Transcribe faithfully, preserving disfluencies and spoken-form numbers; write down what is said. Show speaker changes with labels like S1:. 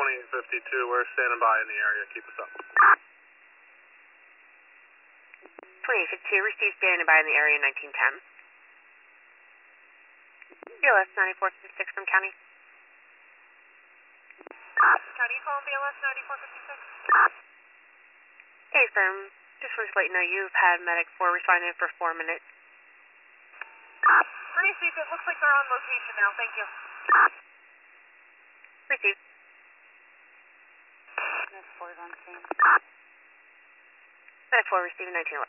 S1: twenty fifty-two, we're standing by in the area. Keep us up.
S2: twenty fifty-two, received standing by in the area nineteen ten. B L S ninety-four fifty-six from County.
S3: County, you calling B L S ninety-four fifty-six?
S2: Hey, firm. Just wanted to let you know you've had Medic four responding for four minutes.
S3: Received. It looks like they're on location now. Thank you.
S2: Received.
S3: Medic four is on scene.
S2: Medic four receiving nineteen eleven.